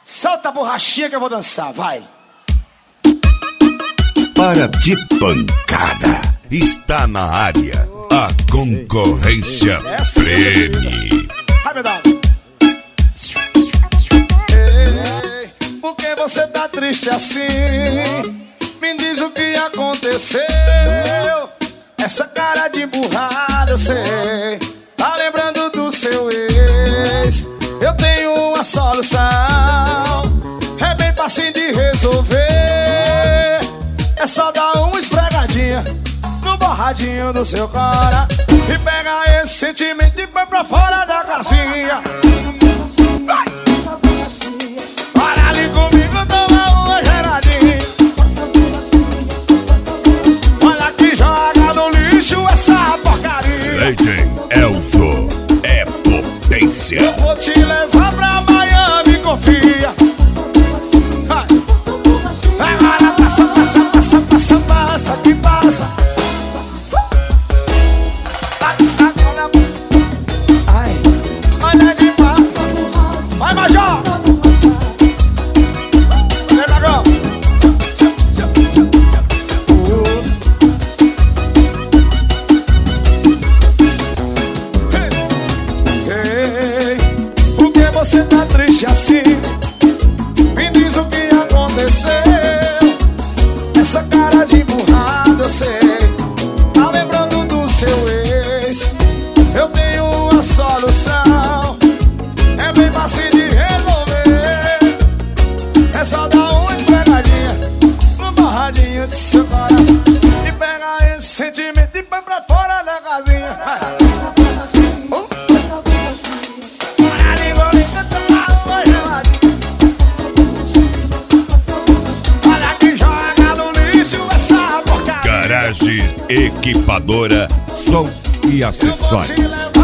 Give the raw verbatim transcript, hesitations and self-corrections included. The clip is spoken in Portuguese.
Solta a borrachinha que eu vou dançar, vai. Para de pancada, está na área a concorrência prêmio. Rapidão. Ei, por que você tá triste assim? Me diz o que aconteceu. Essa cara de burrada eu sei. Tá lembrando do seu ex. Eu tenho uma solução, é bem fácil de resolver. É só dar uma esfregadinha no borradinho do seu cara e pega esse sentimento e põe pra fora da casinha. Vai! Olha ali comigo, toma uma geradinha. Olha que joga no lixo essa porcaria. Legend Elzo é potência. Eu vou te levar pra Miami, confia. Vai! Agora passa, passa, passa, passa, passa, que passa. Agora, ai, olha que passa. Vai, Major. Vem, Major. Ei, por que você tá triste assim? Me diz o que aconteceu. Essa cara de burrada eu sei. Tá lembrando do seu ex. Eu tenho uma solução, é bem fácil de resolver. É só dar uma esfregadinha no borradinho do seu coração e pega esse sentimento e põe pra fora da casinha. uh. Olha ali, bonita, toma uma geladinha. Olha que joga no lixo essa porcaria. Garagem Equipadora, som e acessórios.